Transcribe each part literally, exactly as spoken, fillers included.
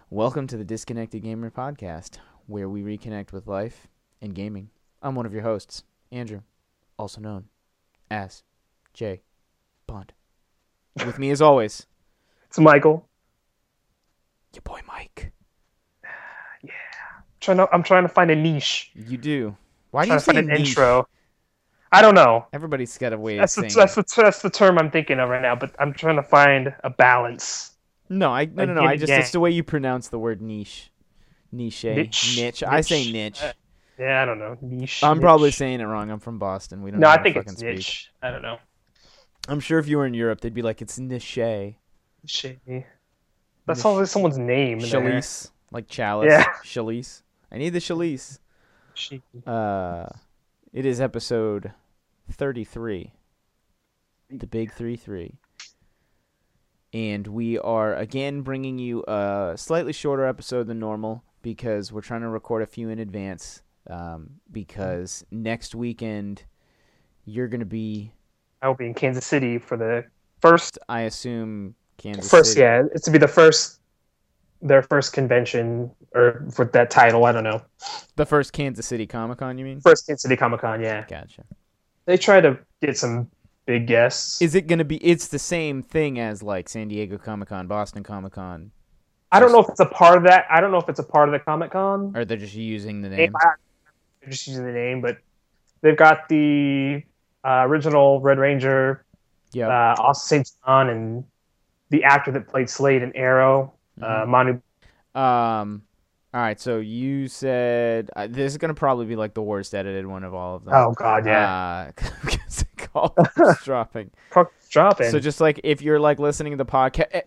Welcome to the Disconnected Gamer Podcast, where we reconnect with life and gaming. I'm one of your hosts, Andrew, also known as Jay Bond. With me, as always, It's Michael. your boy Mike. Yeah, I'm trying to. I'm trying to find a niche. You do. Why do trying you to find say an niche? intro. I don't know. Everybody's got a way That's of the, saying. that's the that's the term I'm thinking of right now. But I'm trying to find a balance. No, I no a no no. yin I and just yang. it's the way you pronounce the word niche, niche, Niche. niche. I say Niche. niche. Uh, Yeah, I don't know. Niche. I'm niche. probably saying it wrong. I'm from Boston. We don't No, know I how think to fucking it's speak. niche. I don't know. I'm sure if you were in Europe, they'd be like, it's niche. Niche. That sounds like someone's name. in there. Chalice, like chalice. Yeah. Chalice. I need the chalice. Niche. Uh, it is episode thirty-three. The big three three. And we are again bringing you a slightly shorter episode than normal because we're trying to record a few in advance. Um, because next weekend you're gonna be, I will be in Kansas City for the first. I assume, Kansas First, City. yeah, it's to be the first. Their first convention, or for that title, I don't know. The first Kansas City Comic Con, you mean? First Kansas City Comic Con, yeah. Gotcha. They try to get some big guests. Is it going to be, it's the same thing as like San Diego Comic Con, Boston Comic Con, I don't know if it's a part of that. I don't know if it's a part of the Comic Con. or they're just using the name? They're just using the name, but they've got the uh, original Red Ranger, Yeah. uh, Austin Saint John, and the actor that played Slade in Arrow, uh, Manu. Um, all right, so you said, uh, this is going to probably be like the worst edited one of all of them. Oh, God, yeah. Uh, because the call keeps dropping. Puck's dropping. So just like if you're like listening to the podcast,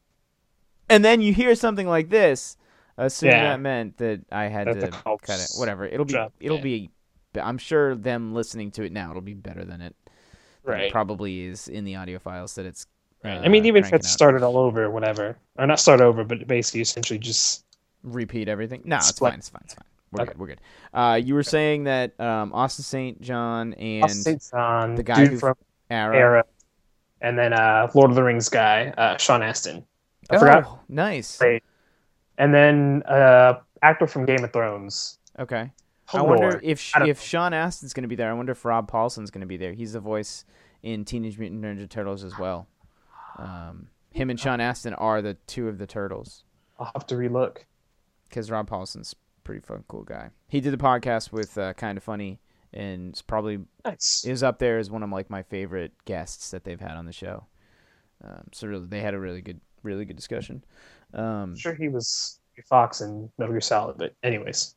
and then you hear something like this, assume Yeah. that meant that I had That the to call cut it. Whatever. It'll be. dropped, It'll yeah. be. I'm sure them listening to it now, it'll be better than it. than it Right. probably is in the audio files that it's. Right. Uh, I mean, even if cranking it's out. started all over, or whatever. Or not start over, but basically, essentially just. Repeat everything. No, it's Split. fine. It's fine. It's fine. We're Okay. good. We're good. Uh, you were saying that um, Austin Saint John and Austin Saint John, the guy dude who- from Arrow. Arrow, and then uh, Lord of the Rings guy, uh, Sean Astin. I Oh, forgot. nice. Wait. And then uh, actor from Game of Thrones. Okay. Hodor. I wonder if sh- I don't if know. Sean Astin's going to be there. I wonder if Rob Paulson's going to be there. He's the voice in Teenage Mutant Ninja Turtles as well. Um, him and Sean Astin are the two of the turtles I'll have to relook. because Rob Paulson's a pretty fun, cool guy. He did the podcast with uh, Kind of Funny and it's probably Nice. is up there as one of like my favorite guests that they've had on the show. Um, so really, they had a really good, really good discussion. Um, I'm sure he was Fox and Metal Gear Solid, but anyways,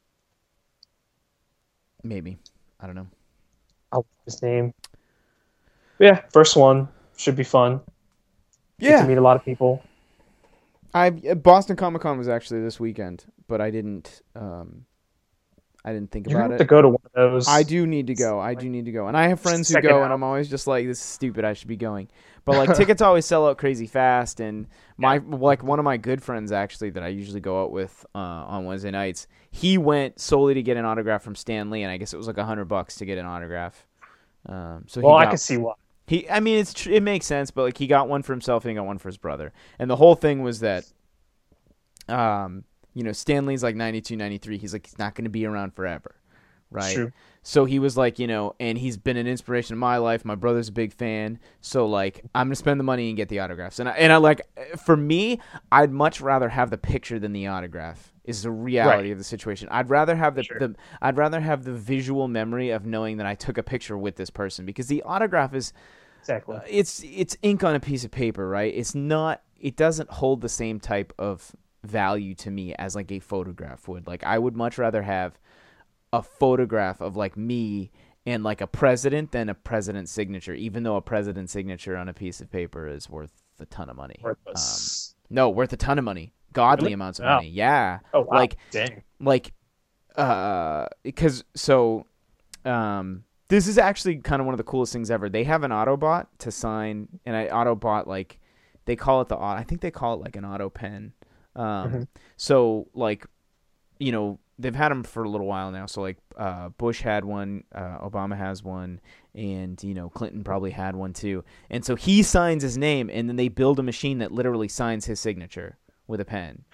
maybe I don't know. I'll his name. Yeah, first one should be fun. Get to meet a lot of people. I Boston Comic Con was actually this weekend, but I didn't. Um, I didn't think You about have it. to go to one of those. I do need to go. I do need to go, and I have friends who Check it go, and out. I'm always just like, "This is stupid. I should be going." But like, tickets always sell out crazy fast, and my like one of my good friends actually that I usually go out with uh, on Wednesday nights, he went solely to get an autograph from Stan Lee, and I guess it was like a hundred bucks to get an autograph. Um, so Well, he I got, can see why. he, I mean, it's tr- it makes sense, but like he got one for himself and he got one for his brother, and the whole thing was that, um, you know, Stan Lee's like ninety-two, ninety-three. He's like he's not going to be around forever, right? True. So he was like, you know, and he's been an inspiration in my life. My brother's a big fan, so like I'm gonna spend the money and get the autographs. And I, and I like, for me, I'd much rather have the picture than the autograph. Is the reality Right. of the situation. I'd rather have the, Sure. the I'd rather have the visual memory of knowing that I took a picture with this person, because the autograph is Exactly. uh, it's it's ink on a piece of paper, right? It's not. It doesn't hold the same type of value to me as like a photograph would. Like I would much rather have a photograph of like me and like a president than a president's signature, even though a president's signature on a piece of paper is worth a ton of money. Worthless. Um, no, worth a ton of money. Godly Really? amounts of Oh. money. Yeah. oh wow. Like Dang. like uh because so um this is actually kind of one of the coolest things ever. They have an Autobot to sign, and I Autobot, like they call it the auto I think they call it like an auto pen. Um Mhm. so like, you know, they've had them for a little while now. So like uh Bush had one, uh Obama has one, and you know Clinton probably had one too. And so he signs his name, and then they build a machine that literally signs his signature with a pen. Huh.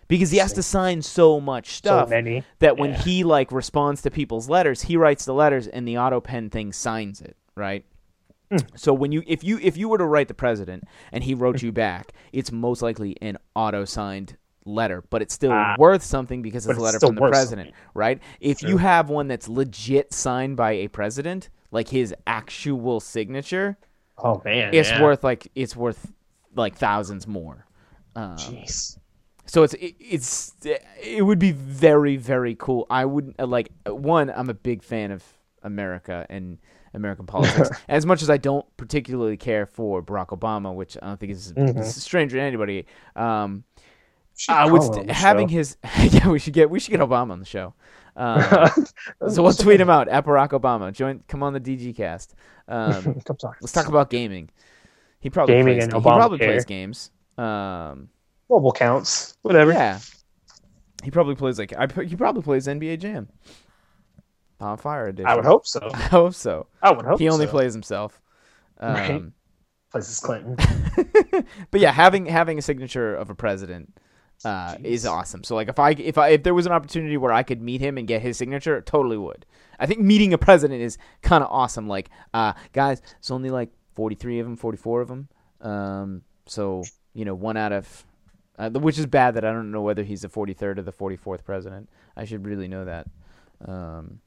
because he has to sign so much stuff so many. that when Yeah. he like responds to people's letters, he writes the letters and the auto pen thing signs it, right? Hmm. So when you if you if you were to write the president and he wrote you back, it's most likely an auto signed letter, but it's still Ah. worth something because But it's a it's letter still from the worth president, something. right? If True. you have one that's legit signed by a president, like his actual signature, Oh man, it's yeah. worth like it's worth like thousands more. Um, Jeez. so it's it, it's it would be very very cool. I would uh, like one. I'm a big fan of America and American politics. As much as I don't particularly care for Barack Obama, which I don't think is, Mhm. is a stranger to anybody. Um, Should I call would him st- on the having show. his yeah. We should get we should get Obama on the show. Um, so we'll tweet him out at Barack Obama. Join, come on the D G Cast. Um, Come talk. let's talk about gaming. He probably Gaming plays, and he probably Obamacare. plays games. Um, Mobile counts. Whatever. yeah, he probably plays like I. He probably plays N B A Jam. On Fire Edition. I would hope so. I hope so. I would hope He only so. plays himself. Um, Right. Plays as Clinton. But yeah, having having a signature of a president uh, is Jeez. awesome. So like if I if I if there was an opportunity where I could meet him and get his signature, totally would. I think meeting a president is kind of awesome. Like, uh, guys, it's only like forty-three of them, forty-four of them. Um, so you know, one out of uh, which is bad that I don't know whether he's the forty-third or the forty-fourth president. I should really know that. Um,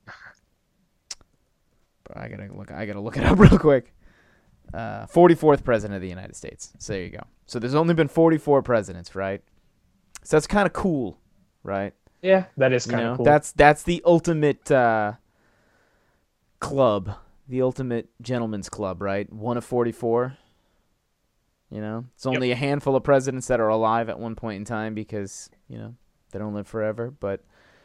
but I gotta look. I gotta look it up real quick. Uh, forty-fourth president of the United States. So there you go. So there's only been forty-four presidents, right? So that's kind of cool, right? Yeah, that is You kind know, of cool. that's that's the ultimate uh, club, the ultimate gentleman's club, right? One of forty-four. You know, it's only a handful of presidents that are alive at one point in time because you know they don't live forever. But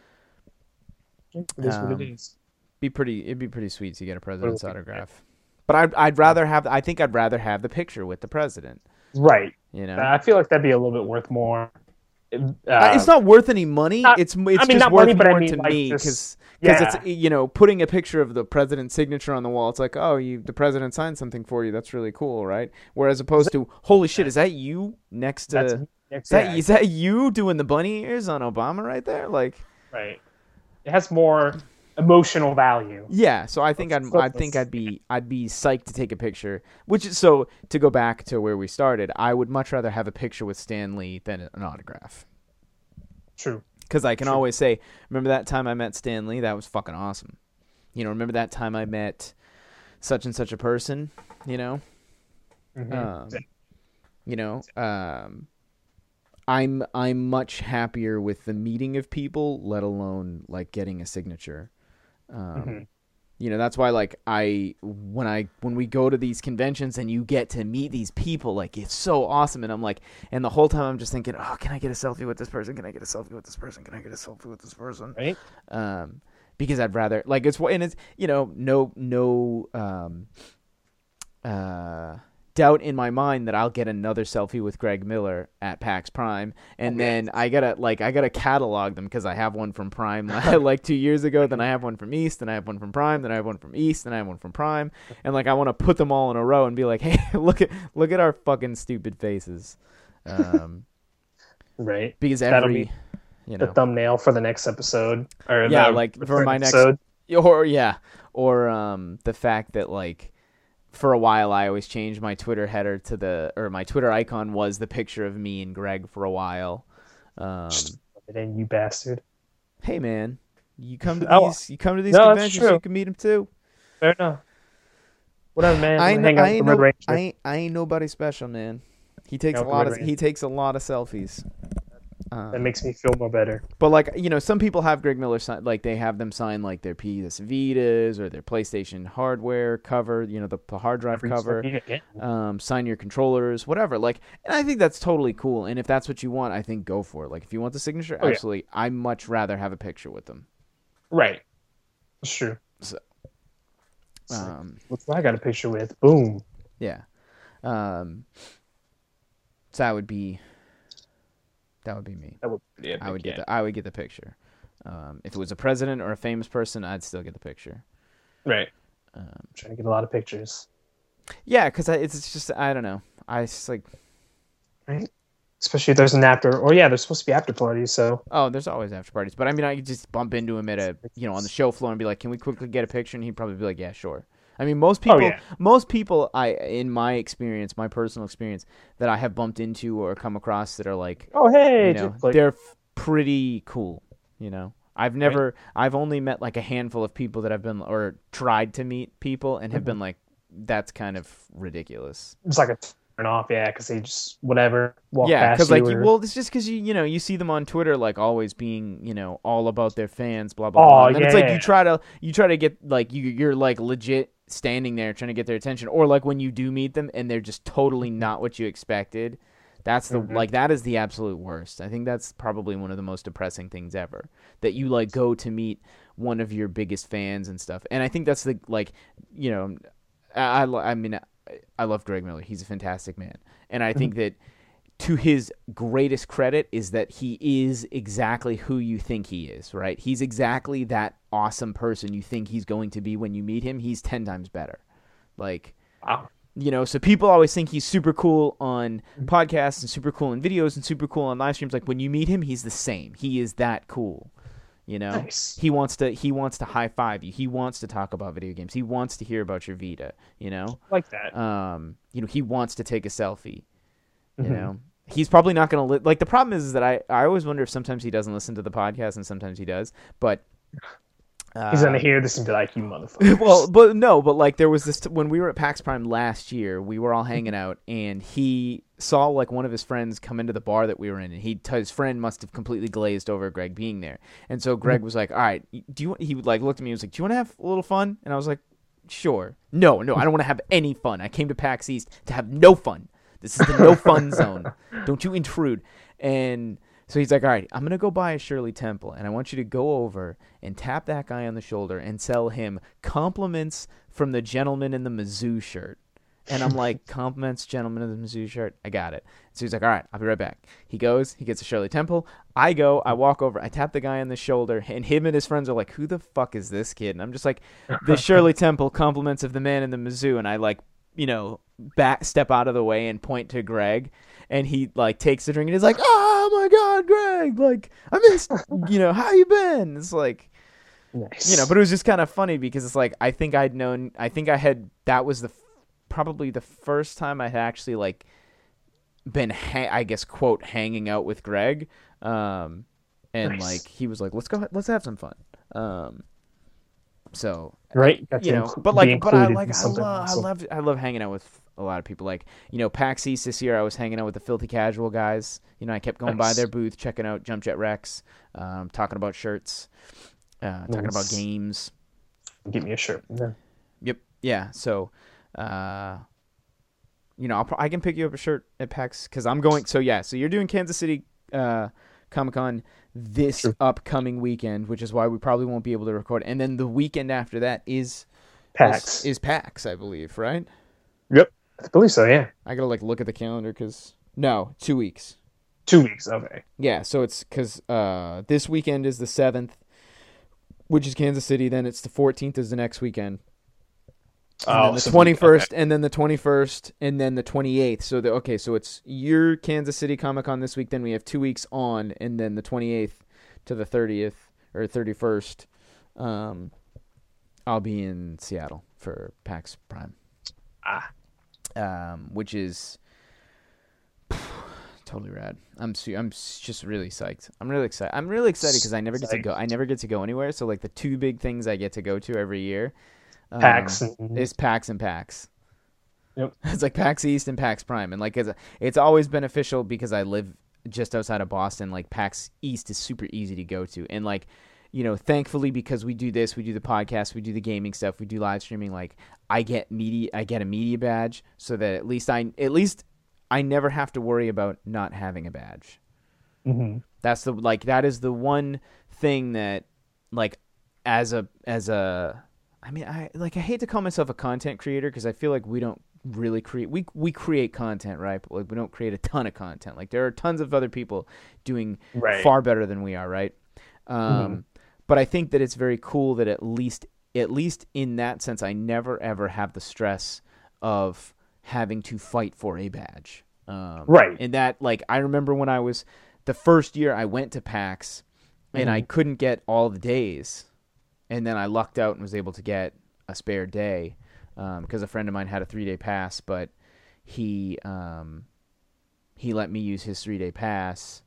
It is what um, it is. be pretty. It'd be pretty sweet to get a president's Well, autograph. But I'd I'd rather have. I think I'd rather have the picture with the president. Right. You know, I feel like that'd be a little bit worth more. Uh, Uh, it's not worth any money. not- it's it's I mean, just not worth money, but I more mean, to like, me just- because yeah. it's you know putting a picture of the president's signature on the wall. It's like, oh, you the president signed something for you. That's really cool, right? Whereas opposed to, holy shit, is that you next to? That's, Is that's that yeah, is that you doing the bunny ears on Obama right there? Like, right. It has more emotional value. yeah. So I think I'd I think I'd be I'd be psyched to take a picture. Which is so to go back to where we started. I would much rather have a picture with Stan Lee than an autograph. True. Because I can True. always say, remember that time I met Stan Lee? That was fucking awesome. You know, remember that time I met such and such a person? You know, Mhm. um, you know, um, I'm I'm much happier with the meeting of people, let alone like getting a signature. Um, Mhm. You know, that's why like I when I when we go to these conventions and you get to meet these people, like it's so awesome. And I'm like, and the whole time I'm just thinking, oh, can I get a selfie with this person? Can I get a selfie with this person? Can I get a selfie with this person? Right. Um, because I'd rather like it's and it's you know no no um uh doubt in my mind that I'll get another selfie with Greg Miller at PAX Prime, and Okay. then I gotta like I gotta catalog them because I have one from Prime like two years ago, then I have one from East, then I have one from Prime, then I have one from East, then I have one from Prime, and like I want to put them all in a row and be like, hey, look at look at our fucking stupid faces, um, Right. because That'll every be you The know thumbnail for the next episode. Or Yeah, the like, for current my next- episode. or yeah, or um the fact that like. For a while, I always changed my Twitter header to the, or my Twitter icon was the picture of me and Greg for a while. Um, And you bastard. hey man, you come to Oh, these, you come to these no, that's conventions, true. you can meet him too. Fair enough. Whatever, man. I, Hang kn- out I with ain't the Red no, Ranger. I ain't, I ain't nobody special, man. He takes Hang a out with lot the of, Red Ranger. he takes a lot of selfies. That Um, makes me feel more better. but like you know, some people have Greg Miller sign, like they have them sign like their P S Vitas or their PlayStation hardware cover, you know, the, the hard drive cover. Yeah. Um, sign your controllers, whatever. Like, and I think that's totally cool. And if that's what you want, I think go for it. Like, if you want the signature, Oh, yeah. absolutely. I much rather have a picture with them. Right. That's true. So, So, um, what's I got a picture with? Boom. yeah. Um, so that would be, that would be me. That would be I would get the, I would get the picture. Um, if it was a president or a famous person, I'd still get the picture. Right. Um, I'm trying to get a lot of pictures. yeah, because it's just I don't know. I just like Right. especially if there's an after, or yeah, there's supposed to be after parties. So Oh, there's always after parties, but I mean, I could just bump into him at a, you know, on the show floor and be like, "Can we quickly get a picture?" And he'd probably be like, "Yeah, sure." I mean, most people, oh, yeah. most people, I, in my experience, my personal experience, that I have bumped into or come across that are like, oh hey, you know, just, like, they're f- pretty cool. You know, I've never, right. I've only met like a handful of people that have been or tried to meet people and have mm-hmm. been like, that's kind of ridiculous. It's like a turn off, yeah, because they just whatever walk yeah, past because like, you. Or... well, it's just because you, you know, you see them on Twitter like always being, you know, all about their fans, blah blah blah. Oh, And then yeah. it's like you try to, you try to get like you, you're like legit standing there trying to get their attention, or like when you do meet them and they're just totally not what you expected. That's the mm-hmm. like that is the absolute worst. I think that's probably one of the most depressing things ever. That you like go to meet one of your biggest fans and stuff. And I think that's the like, you know, I I, I mean I love Greg Miller. He's a fantastic man. And I mm-hmm. think that to his greatest credit is that he is exactly who you think he is, right? He's exactly that awesome person you think he's going to be when you meet him. He's ten times better. Like, wow. You know, so people always think he's super cool on podcasts and super cool in videos and super cool on live streams. Like when you meet him, he's the same. He is that cool. You know, nice. he wants to he wants to high five you. He wants to talk about video games. He wants to hear about your Vita. You know, like that. Um, you know, he wants to take a selfie. You mm-hmm. know, he's probably not going to li- like. The problem is, is that I I always wonder if sometimes he doesn't listen to the podcast and sometimes he does, but. Uh, He's gonna hear this and be like, "You motherfucker." Well, but no, but like there was this t- when we were at PAX Prime last year, we were all hanging out, and he saw like one of his friends come into the bar that we were in, and he t- his friend must have completely glazed over Greg being there, and so Greg was like, "All right, do you?" He would like looked at me, and was like, "Do you want to have a little fun?" And I was like, "Sure." No, no, I don't want to have any fun. I came to PAX East to have no fun. This is the no fun zone. Don't you intrude. And so he's like, all right, I'm going to go buy a Shirley Temple, and I want you to go over and tap that guy on the shoulder and tell him compliments from the gentleman in the Mizzou shirt. And I'm like, compliments, gentleman in the Mizzou shirt? I got it. So he's like, all right, I'll be right back. He goes, he gets a Shirley Temple. I go, I walk over, I tap the guy on the shoulder, and him and his friends are like, who the fuck is this kid? And I'm just like, the Shirley Temple compliments of the man in the Mizzou. And I like, you know, back step out of the way and point to Greg. And he like takes the drink and he's like, oh my God, Greg, like I missed, you know, how you been? It's like, nice. You know, but it was just kind of funny because it's like, I think I'd known, I think I had, that was the, probably the first time I had actually like been, ha- I guess, quote, hanging out with Greg. Um, and nice. Like, he was like, let's go, let's have some fun. Um, so, right. You know, inc- but like, but I like, I love, I love, I love hanging out with a lot of people. Like, you know, PAX East this year, I was hanging out with the Filthy Casual guys. You know, I kept going nice. by their booth, checking out Jump Jet Rex, um, talking about shirts, uh, nice. talking about games. Give me a shirt. Yeah. Yep. Yeah. So, uh, you know, I'll pro- I can pick you up a shirt at PAX because I'm going. So yeah. So you're doing Kansas City uh, Comic Con this sure. upcoming weekend, which is why we probably won't be able to record. And then the weekend after that is PAX. Is, is PAX, I believe, right? Yep. I believe so, yeah. I gotta like look at the calendar because no, two weeks. Two weeks, okay. Yeah, so it's because uh, this weekend is the seventh, which is Kansas City. Then it's the fourteenth is the next weekend. And oh, then the so twenty-first, okay. and then the twenty-first, and then the twenty-eighth. So the okay, so it's your Kansas City Comic Con this week. Then we have two weeks on, and then the twenty-eighth to the thirtieth or thirty-first. Um, I'll be in Seattle for PAX Prime. Ah. Um, which is totally rad. I'm su- I'm just really psyched. I'm really excited. I'm really excited because I never get to go. I never get to go anywhere. So like the two big things I get to go to every year, um, PAX is PAX and PAX. Yep. It's like PAX East and PAX Prime, and like it's it's always beneficial because I live just outside of Boston. Like PAX East is super easy to go to, and like. You know, thankfully, because we do this, we do the podcast, we do the gaming stuff, we do live streaming. Like, I get media, I get a media badge, so that at least I, at least I never have to worry about not having a badge. Mm-hmm. That's the like that is the one thing that, like, as a as a, I mean, I like I hate to call myself a content creator because I feel like we don't really create we we create content, right? But like we don't create a ton of content. Like there are tons of other people doing right. far better than we are, right? Um. Mm-hmm. But I think that it's very cool that at least, at least in that sense, I never ever have the stress of having to fight for a badge. Um, right. And that, like, I remember when I was the first year I went to PAX, and mm-hmm. I couldn't get all the days, and then I lucked out and was able to get a spare day because um, a friend of mine had a three day pass, but he um, he let me use his three day pass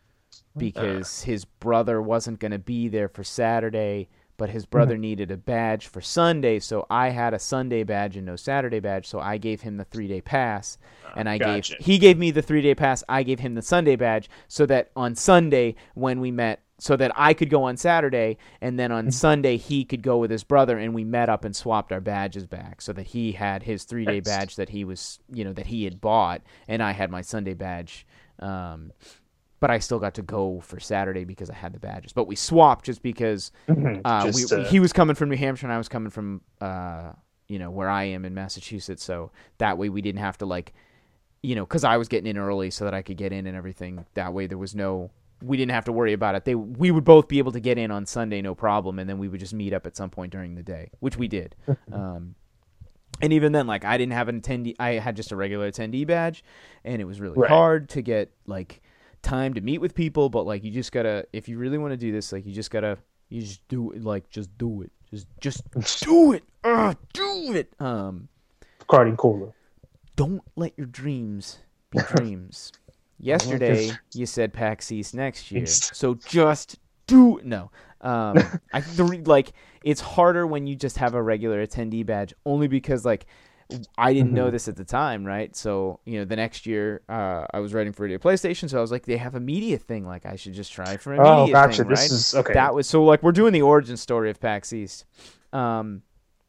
because his brother wasn't going to be there for Saturday, but his brother mm-hmm. needed a badge for Sunday, so I had a Sunday badge and no Saturday badge, so I gave him the three day pass, and I gotcha. gave he gave me the three day pass, I gave him the Sunday badge, so that on Sunday when we met, so that I could go on Saturday, and then on mm-hmm. Sunday he could go with his brother, and we met up and swapped our badges back, so that he had his three day badge that he was, you know, that he had bought, and I had my Sunday badge. Um, But I still got to go for Saturday because I had the badges. But we swapped just because mm-hmm. uh, just, we, uh... he was coming from New Hampshire and I was coming from, uh, you know, where I am in Massachusetts. So that way we didn't have to, like, you know, because I was getting in early so that I could get in and everything. That way there was no, we didn't have to worry about it. They We would both be able to get in on Sunday, no problem. And then we would just meet up at some point during the day, which we did. um, and even then, like, I didn't have an attendee. I had just a regular attendee badge. And it was really right. hard to get, like, time to meet with people, but like you just gotta, if you really want to do this, like you just gotta, you just do it, like just do it, just just do it, Ugh, do it. Um, Bacardi Cola. Don't let your dreams be dreams. Yesterday you said PAX East next year, so just do it. No, um, I the, like it's harder when you just have a regular attendee badge, only because like. I didn't mm-hmm. know this at the time, right? So, you know, the next year uh, I was writing for Radio PlayStation, so I was like, they have a media thing. Like, I should just try for a media oh, gotcha. thing, this right? Is, okay. That was, so, like, we're doing the origin story of PAX East. Um,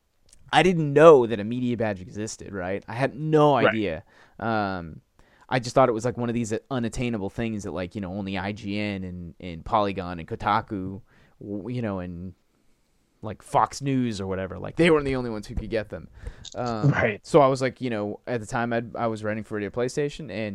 I didn't know that a media badge existed, right? I had no idea. Right. Um, I just thought it was, like, one of these unattainable things that, like, you know, only I G N and, and Polygon and Kotaku, you know, and... like Fox News or whatever, like they weren't the only ones who could get them. Um, right. So I was like, you know, at the time I'd, I was writing for Radio PlayStation, and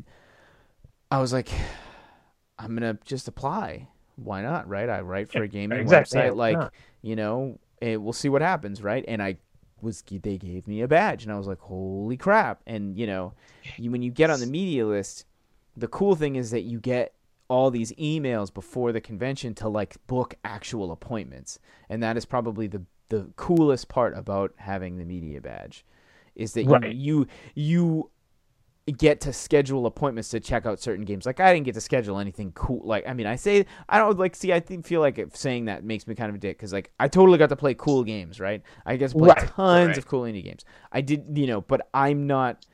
I was like, I'm gonna just apply. Why not? Right? I write for a gaming exactly. website, like yeah. you know, and we'll see what happens, right? And I was, they gave me a badge, and I was like, holy crap! And you know, you, when you get on the media list, the cool thing is that you get all these emails before the convention to like book actual appointments. And that is probably the, the coolest part about having the media badge is that right. you, you, you get to schedule appointments to check out certain games. Like I didn't get to schedule anything cool. Like, I mean, I say, I don't like, see, I think, feel like saying that makes me kind of a dick. Cause like I totally got to play cool games, right? I guess play right. tons right. of cool indie games. I did, you know, but I'm not,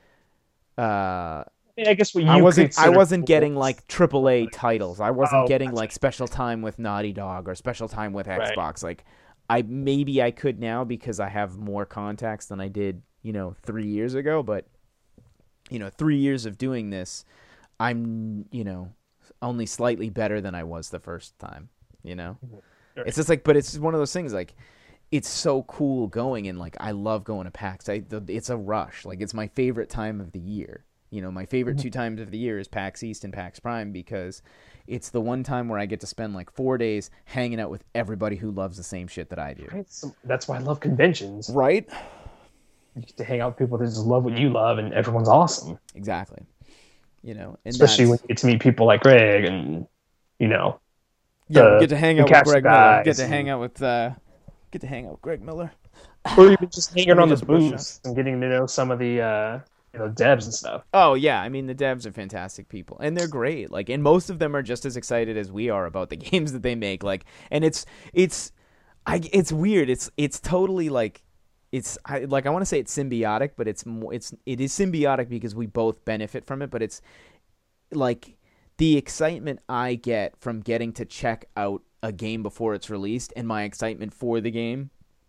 uh, I guess what you I wasn't I wasn't getting like triple A titles. I wasn't oh, getting like special time with Naughty Dog or special time with Xbox. Right. Like I maybe I could now because I have more contacts than I did, you know, three years ago, but you know, three years of doing this, I'm, you know, only slightly better than I was the first time, you know? Right. It's just like, but it's one of those things like it's so cool going, and like I love going to PAX. I, it's a rush. Like it's my favorite time of the year. You know, my favorite two times of the year is PAX East and PAX Prime because it's the one time where I get to spend like four days hanging out with everybody who loves the same shit that I do. Right. So that's why I love conventions. Right? You get to hang out with people that just love what you love, and everyone's awesome. Exactly. You know, and especially when you get to meet people like Greg and, you know. Yeah, the, get to hang out with Greg Miller. Get to hang out with, uh, get to hang out with Greg Miller. Or even just hanging on the booth and getting to know some of the, uh, you know, devs and stuff. Oh yeah, I mean the devs are fantastic people, and they're great. Like, and most of them are just as excited as we are about the games that they make. Like, and it's it's, I it's weird. It's it's totally like, it's I, like I want to say it's symbiotic, but it's more it's it is symbiotic because we both benefit from it. But it's like the excitement I get from getting to check out a game before it's released, and my excitement for the game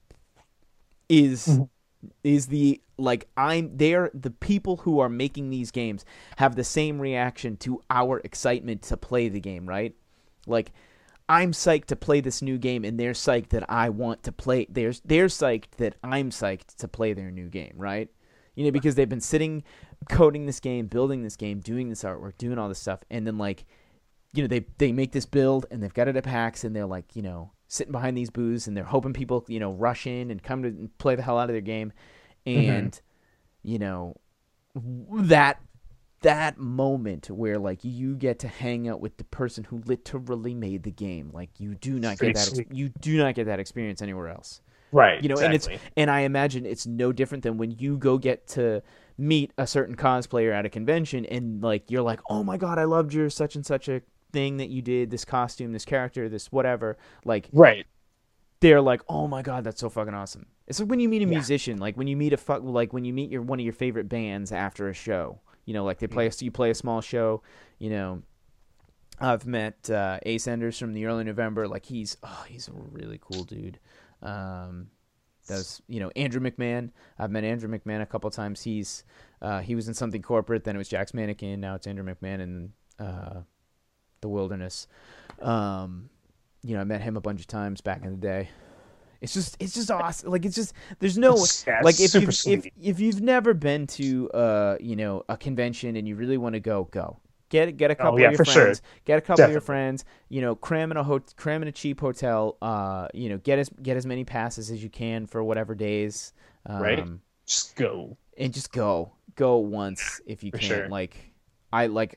is. Mm-hmm. is the like I'm they're the people who are making these games have the same reaction to our excitement to play the game, right? Like I'm psyched to play this new game, and they're psyched that I want to play they're, they're psyched that I'm psyched to play their new game, right? You know, because they've been sitting coding this game, building this game, doing this artwork, doing all this stuff, and then like, you know, they they make this build and they've got it at PAX, and they're like, you know, sitting behind these booths, and they're hoping people, you know, rush in and come to play the hell out of their game. And, mm-hmm. you know, that that moment where like you get to hang out with the person who literally made the game. Like you do not get that. Ex- you do not get that experience anywhere else. Right. You know, exactly. and it's and I imagine it's no different than when you go get to meet a certain cosplayer at a convention and like you're like, oh my god, I loved your such and such a thing that you did, this costume, this character, this whatever. Like, right. They're like, oh my god, that's so fucking awesome. It's like when you meet a Yeah. musician, like when you meet a fu- like when you meet your one of your favorite bands after a show. You know, like they play, you play a small show. You know, I've met uh, Ace Enders from the early November. Like he's, oh, he's a really cool dude. Um, does you know Andrew McMahon? I've met Andrew McMahon a couple times. He's uh, he was in something corporate. Then it was Jack's Mannequin. Now it's Andrew McMahon in uh, the Wilderness. Um, you know, I met him a bunch of times back in the day. It's just, it's just awesome. Like, it's just, there's no, yeah, like, if super you've, if, if you've never been to, uh, you know, a convention and you really want to go, go. Get get a couple oh, yeah, of your for friends. Sure. Get a couple Definitely. of your friends. You know, cram in a ho- cram in a cheap hotel. Uh, you know, get as get as many passes as you can for whatever days. Um, right. Just go and just go. Go once if you for can. Sure. Like, I like,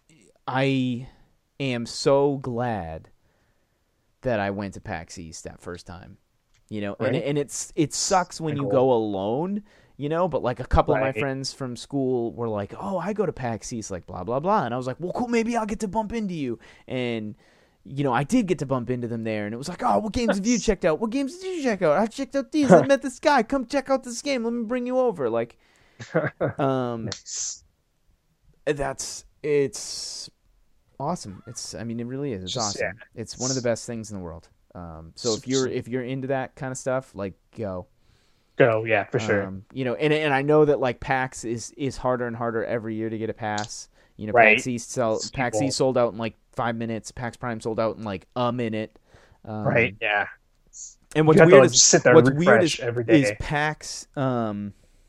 I am so glad that I went to PAX East that first time. You know, right. and and it's it sucks when you go alone. You know, but like a couple right. of my friends from school were like, "Oh, I go to PAX East," like blah blah blah, and I was like, "Well, cool, maybe I'll get to bump into you." And you know, I did get to bump into them there, and it was like, "Oh, what games have you checked out? What games did you check out? I checked out these. I met this guy. Come check out this game. Let me bring you over." Like, um, nice. that's it's awesome. It's I mean, it really is. It's Just, awesome. Yeah. It's one of the best things in the world. Um, so if you're if you're into that kind of stuff, like go. Go, yeah, for sure. Um, you know, and and I know that like PAX is, is harder and harder every year to get a pass. You know, right. PAX East sell, PAX East sold out in like five minutes. PAX Prime sold out in like a minute. Um, right. Yeah. And what's you weird to, like, is sit there what's and weird is, every day. is PAX um,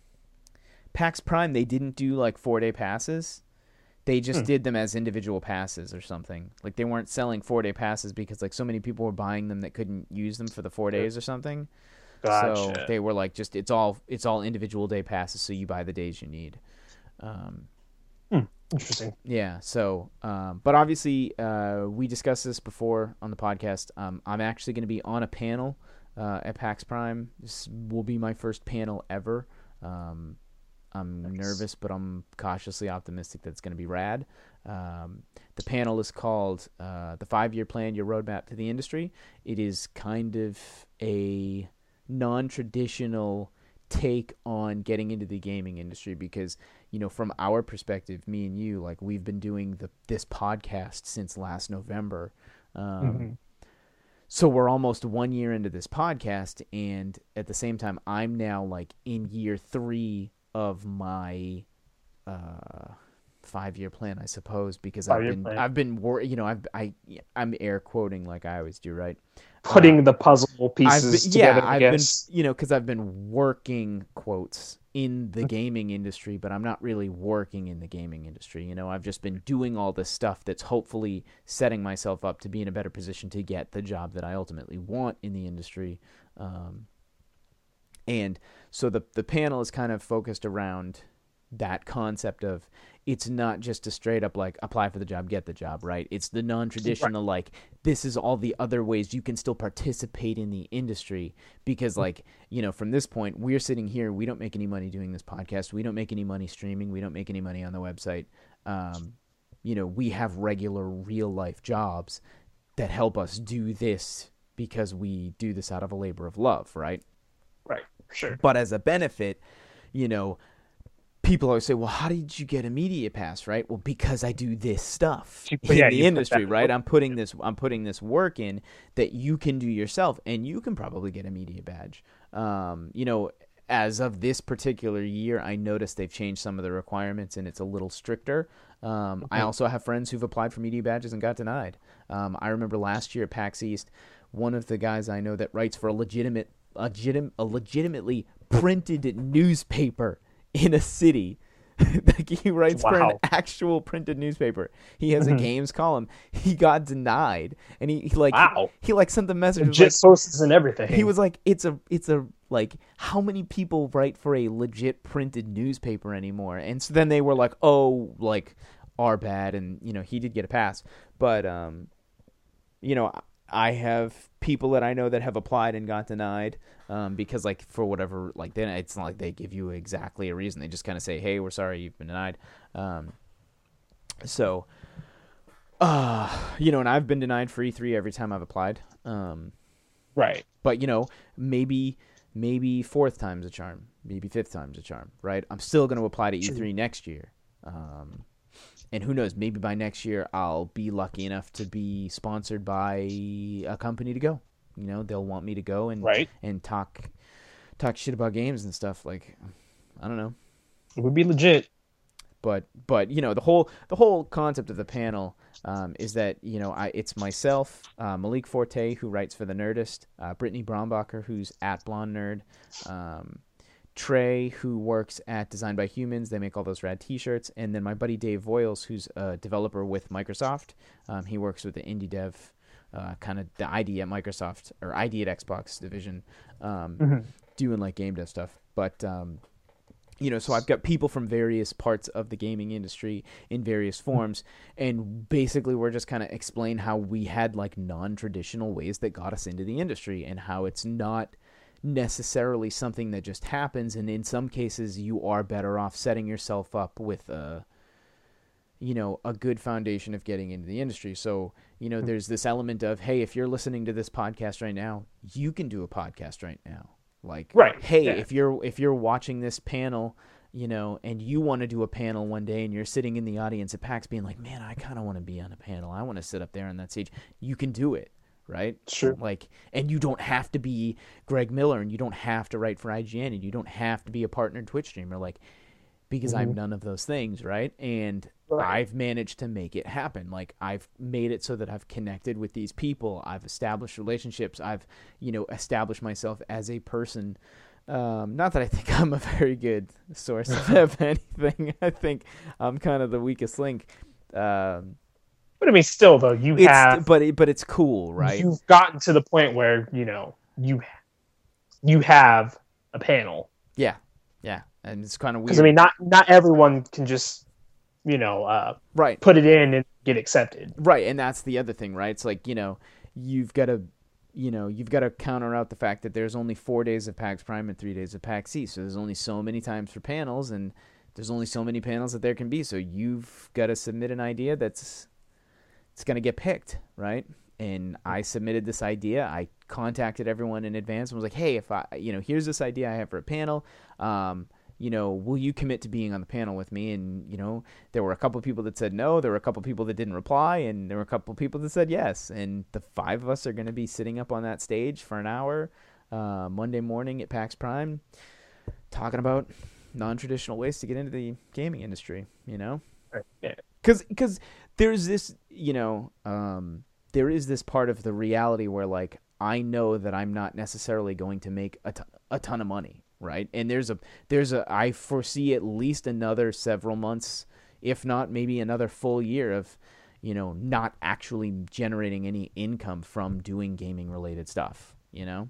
PAX Prime. They didn't do like four day passes. They just hmm. did them as individual passes or something. Like they weren't selling four day passes because like so many people were buying them that couldn't use them for the four days or something. Gotcha. So they were like, just it's all it's all individual day passes, so you buy the days you need. Um, hmm. Interesting. Yeah. So, um, but obviously, uh, we discussed this before on the podcast. Um, I'm actually going to be on a panel uh, at PAX Prime. This will be my first panel ever. Um, I'm nice. nervous, but I'm cautiously optimistic that it's going to be rad. Um, the panel is called uh, "The Five-Year Plan: Your Roadmap to the Industry." It is kind of a non-traditional take on getting into the gaming industry because, you know, from our perspective, me and you, like we've been doing the this podcast since last November. Um, mm-hmm. So we're almost one year into this podcast, and at the same time, I'm now like in year three of my uh, five-year plan, I suppose, because I've been plan. I've been wor- you know I've I I'm air quoting like I always do, right? Putting uh, the puzzle pieces been, together. Yeah, I I've guess. been you know because I've been working quotes in the gaming industry, but I'm not really working in the gaming industry. You know, I've just been doing all this stuff that's hopefully setting myself up to be in a better position to get the job that I ultimately want in the industry. Um, and so the the panel is kind of focused around that concept of it's not just a straight up like apply for the job, get the job, right? It's the non-traditional right. like this is all the other ways you can still participate in the industry because like, you know, from this point we're sitting here, we don't make any money doing this podcast. We don't make any money streaming. We don't make any money on the website. Um, you know, we have regular real life jobs that help us do this because we do this out of a labor of love, right? Right, sure. But as a benefit, you know, people always say, well, how did you get a media pass, right? Well, because I do this stuff in yeah, the industry, right? I'm putting this I'm putting this work in that you can do yourself, and you can probably get a media badge. Um, you know, as of this particular year, I noticed they've changed some of the requirements, and it's a little stricter. Um, mm-hmm. I also have friends who've applied for media badges and got denied. Um, I remember last year at PAX East, one of the guys I know that writes for a legitimate, legit, a legitimately printed newspaper in a city. Like he writes wow. for an actual printed newspaper. He has mm-hmm. a games column. He got denied, and he, he like wow. he, he like sent the message legit like, sources and everything. He was like, "It's a it's a Like, how many people write for a legit printed newspaper anymore? And so then they were like, oh, like, our bad. And, you know, he did get a pass. But, um, you know, I have people that I know that have applied and got denied um, because, like, for whatever, like, then it's not like they give you exactly a reason. They just kind of say, hey, we're sorry you've been denied. Um, so, uh, you know, and I've been denied for E three every time I've applied. Um, right. But, you know, maybe... Maybe fourth time's a charm. Maybe fifth time's a charm, right? I'm still going to apply to E three next year. Um, and who knows, maybe by next year I'll be lucky enough to be sponsored by a company to go. You know, they'll want me to go and right. and talk talk shit about games and stuff. Like, I don't know. It would be legit. But, but you know, the whole the whole concept of the panel um, is that, you know, I, it's myself, uh, Malik Forte, who writes for The Nerdist, uh, Brittany Brombacher, who's at Blonde Nerd, um, Trey, who works at Design by Humans. They make all those rad T-shirts. And then my buddy Dave Voiles, who's a developer with Microsoft. Um, he works with the indie dev, uh, kind of the I D at Microsoft, or I D at Xbox division, um, mm-hmm. doing like game dev stuff. But... Um, You know, so I've got people from various parts of the gaming industry in various forms, and basically we're just kind of explain how we had like non-traditional ways that got us into the industry, and how it's not necessarily something that just happens, and in some cases you are better off setting yourself up with a, you know, a good foundation of getting into the industry. So, you know, there's this element of, hey, if you're listening to this podcast right now, you can do a podcast right now. Like, right. hey, yeah. if you're if you're watching this panel, you know, and you want to do a panel one day, and you're sitting in the audience at PAX being like, man, I kind of want to be on a panel. I want to sit up there on that stage. You can do it, right? Sure. Like, and you don't have to be Greg Miller, and you don't have to write for I G N, and you don't have to be a partnered Twitch streamer, like, because mm-hmm. I'm none of those things, right? And right. I've managed to make it happen. Like, I've made it so that I've connected with these people. I've established relationships. I've, you know, established myself as a person. Um, not that I think I'm a very good source of anything. I think I'm kind of the weakest link. Um, but I mean, still though, you it's, have, but it, but it's cool, right? You've gotten to the point where you know you you have a panel. Yeah, yeah, and it's kind of weird. Because I mean, not not everyone can just you know uh, right put it in and get accepted. Right, and that's the other thing, right? It's like, you know, you've got to. You know, you've got to counter out the fact that there's only four days of PAX Prime and three days of PAX East. So there's only so many times for panels, and there's only so many panels that there can be. So you've got to submit an idea that's it's going to get picked, right? And I submitted this idea. I contacted everyone in advance and was like, hey, if I, you know, here's this idea I have for a panel. Um, you know, will you commit to being on the panel with me? And, you know, there were a couple of people that said no. There were a couple of people that didn't reply. And there were a couple of people that said yes. And the five of us are going to be sitting up on that stage for an hour uh, Monday morning at PAX Prime talking about non-traditional ways to get into the gaming industry, you know? Yeah. Because because there's this, you know, um, there is this part of the reality where, like, I know that I'm not necessarily going to make a, t- a ton of money. Right. And there's a there's a I foresee at least another several months, if not maybe another full year of, you know, not actually generating any income from doing gaming related stuff, you know.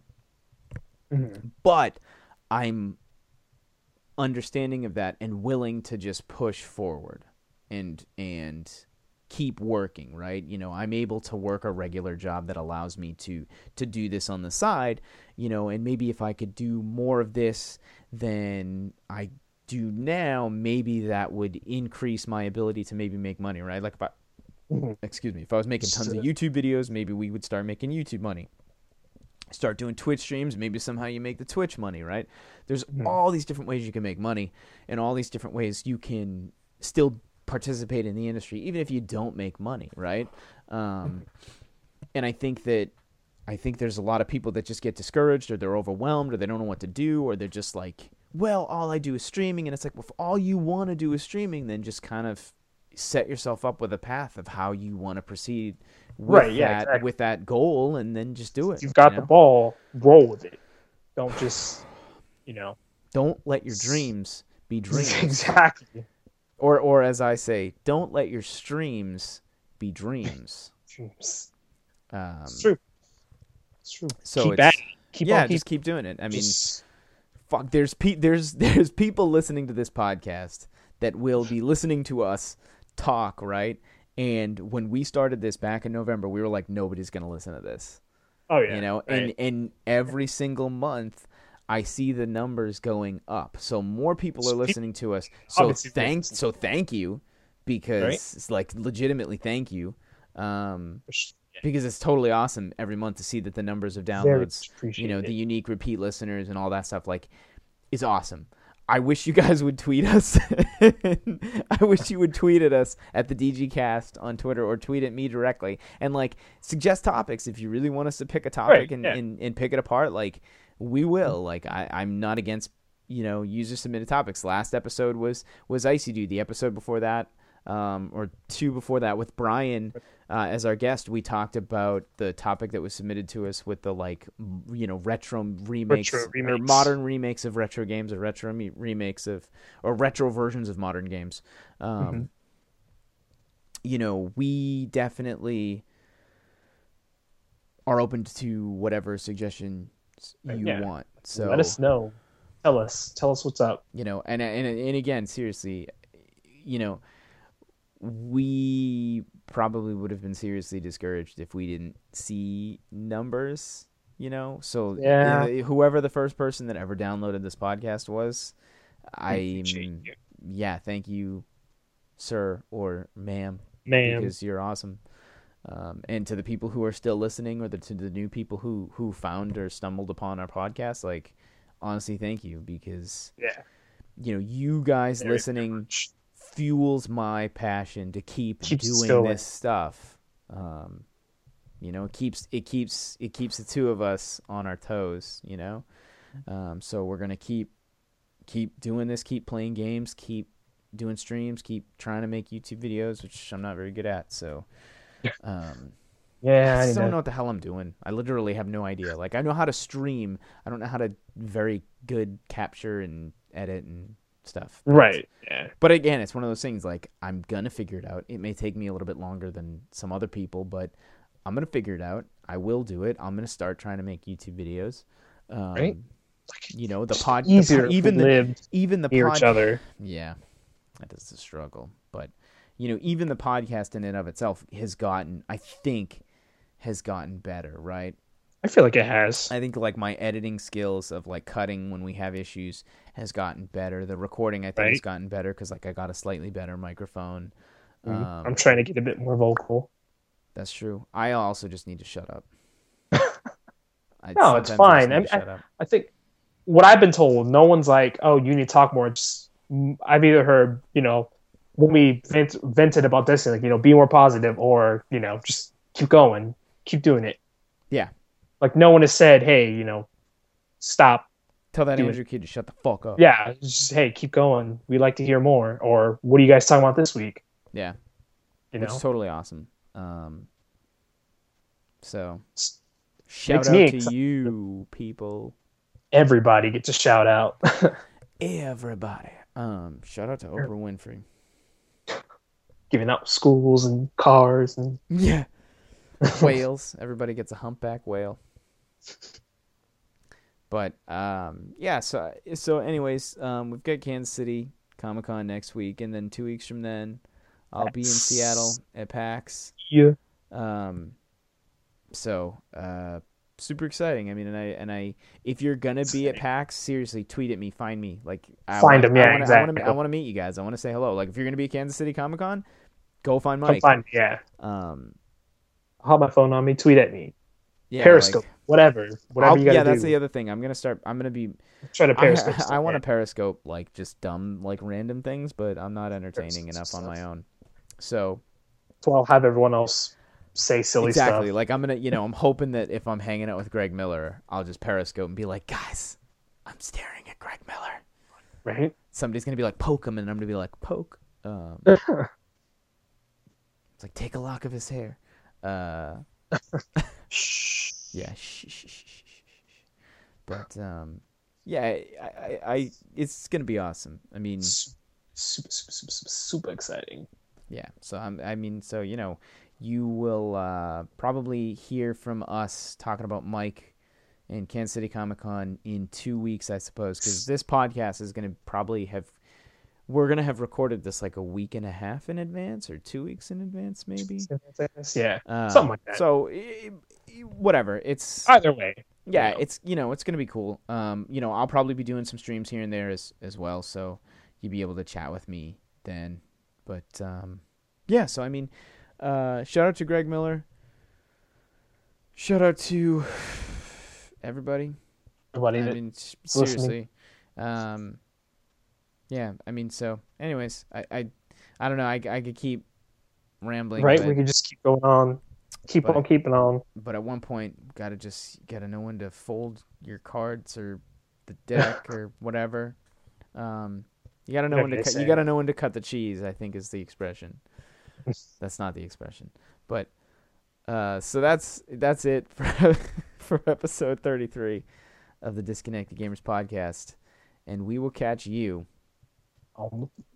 Mm-hmm. But I'm understanding of that and willing to just push forward and and keep working, right? You know, I'm able to work a regular job that allows me to to do this on the side, you know, and maybe if I could do more of this than I do now, maybe that would increase my ability to maybe make money, right? Like if I, mm-hmm. excuse me, if I was making tons of YouTube videos, maybe we would start making YouTube money. Start doing Twitch streams, maybe somehow you make the Twitch money, right? There's mm-hmm. all these different ways you can make money, and all these different ways you can still participate in the industry, even if you don't make money, right? Um, and I think that I think there's a lot of people that just get discouraged, or they're overwhelmed, or they don't know what to do, or they're just like, well, all I do is streaming. And it's like, well, if all you want to do is streaming, then just kind of set yourself up with a path of how you want to proceed with right, yeah, that exactly. with that goal, and then just do it. You've got you know? the ball, roll with it. Don't just, you know. Don't let your dreams be dreams. Exactly. Or, or as I say, don't let your streams be dreams. Dreams. Um, it's true. It's true. So keep it's, at it. Keep yeah, on, keep, just keep doing it. I mean, just, fuck, there's pe- there's there's people listening to this podcast that will be listening to us talk, right? And when we started this back in November, we were like, nobody's gonna listen to this. Oh yeah, you know, right. and and every single month, I see the numbers going up. So more people are listening to us. So Obviously, thank yes. so thank you, because Right. it's like legitimately thank you, um, Yeah. because it's totally awesome every month to see that the numbers of Very downloads, much you know, appreciated. the unique repeat listeners and all that stuff, like, is awesome. I wish you guys would tweet us. I wish you would tweet at us at the DGCast on Twitter, or tweet at me directly and like suggest topics if you really want us to pick a topic Right, and, yeah. and, and pick it apart. Like, we will. Like, I, I'm not against, you know, user submitted topics. Last episode was was Icy Dude. The episode before that, um, or two before that, with Brian uh, as our guest, we talked about the topic that was submitted to us with the, like, m- you know, retro remakes, Retro or remakes. modern remakes of retro games, or retro me- remakes of, or retro versions of modern games. Um, Mm-hmm. You know, we definitely are open to whatever suggestions you Yeah. want. So Let us know. Tell us. Tell us what's up. you know, and and and again, seriously, you know, we probably would have been seriously discouraged if we didn't see numbers, you know. So Yeah. uh, whoever the first person that ever downloaded this podcast was, I appreciate you. yeah, thank you, sir or ma'am, Ma'am. because you're awesome. Um, and to the people who are still listening, or the, to the new people who who found or stumbled upon our podcast, like, honestly, thank you, because Yeah. you know, you guys Very listening much. fuels my passion to keep Keeps us doing going. this stuff. Um, you know, it keeps it keeps it keeps the two of us on our toes. You know, um, so we're gonna keep keep doing this, keep playing games, keep doing streams, keep trying to make YouTube videos, which I'm not very good at. So, um, Yeah. I I just need don't to- know what the hell I'm doing. I literally have no idea. Like, I know how to stream. I don't know how to very good capture and edit and stuff. But- Right. Yeah. But again, it's one of those things, like, I'm going to figure it out. It may take me a little bit longer than some other people, but I'm going to figure it out. I will do it. I'm going to start trying to make YouTube videos. Um, Right. You know, the It's pod, the easier pod if even we the lived even the near pod, each other. yeah, that is the struggle. But, you know, even the podcast in and of itself has gotten, I think, has gotten better, right? I feel like it has. I think, like, my editing skills of, like, cutting when we have issues has gotten better. The recording, I think, has Right. gotten better because, like, I got a slightly better microphone. Mhm. Um, I'm trying to get a bit more vocal. That's true. I also just need to shut up. I, No, it's sometimes I just fine. need I, to shut up. I think what I've been told, no one's like, "Oh, you need to talk more." It's, I've either heard, you know, when we vent, vented about this, like, you know, be more positive, or, you know, just keep going, keep doing it. Yeah. Like, no one has said, "Hey, you know, stop." Tell that Do it. Andrew kid to shut the fuck up. Yeah, it's just, hey, keep going. We'd like to hear more. Or what are you guys talking about this week? Yeah. You Which know, is totally awesome. Um, so, It's- shout makes out me to excited. you people. everybody gets a shout out. Everybody. Um, shout out to Oprah Winfrey. Giving out schools and cars and Yeah. Whales. Everybody gets a humpback whale. But um, yeah. So so anyways, um, we've got Kansas City Comic Con next week, and then two weeks from then, I'll be in PAX. Seattle at PAX. yeah. Um, so uh, super exciting. I mean, and I and I, if you're gonna be at PAX, seriously, tweet at me, find me. Like, I Find want, them, yeah, I want to, I want exactly. to, I want to meet you guys. I want to say hello. Like, if you're gonna be at Kansas City Comic Con, go find Come Mike. find me, yeah. Um, I'll have my phone on me, tweet at me. yeah, Periscope, like, whatever. Whatever I'll- you gotta yeah, that's do. the other thing. I'm gonna start. I'm gonna be. Try to I, Periscope. I, stuff, want to yeah. Periscope, like, just dumb, like, random things, but I'm not entertaining Periscope enough on stuff. my own. So So I'll have everyone else say silly exactly, stuff. like, I'm gonna, you know, I'm hoping that if I'm hanging out with Greg Miller, I'll just Periscope and be like, guys, I'm staring at Greg Miller. Right? Somebody's gonna be like, poke him, and I'm gonna be like, poke. Um, it's like, take a lock of his hair. Uh, Shh. yeah, shh, shh, shh, shh, shh, shh. But um, yeah, I, I, I, it's gonna be awesome. I mean, Super, super, super, super, super exciting. yeah. So I'm, I mean, so you know, you will uh, probably hear from us talking about Mike and Kansas City Comic Con in two weeks, I suppose, because this podcast is going to probably have we're going to have recorded this like a week and a half in advance or two weeks in advance, maybe. Yeah, um, something like that. So it, it, whatever, it's either way. yeah, you know. it's you know it's going to be cool. Um, you know, I'll probably be doing some streams here and there as as well, so you'll be able to chat with me then. But um, yeah, so I mean, uh, shout out to Greg Miller. Shout out to everybody. Everybody I that mean, listening. seriously. Um, yeah, I mean, so, anyways, I, I, I don't know. I, I could keep rambling. Right? But, We could just keep going on. Keep but, on keeping on. But at one point, gotta just, gotta know when to fold your cards or the deck or whatever. Um, you gotta know Whatever when to they cut, say. you gotta know when to cut the cheese, I think is the expression. That's not the expression. But, uh, so that's, that's it for, for episode thirty-three of the Disconnected Gamers podcast. And we will catch you On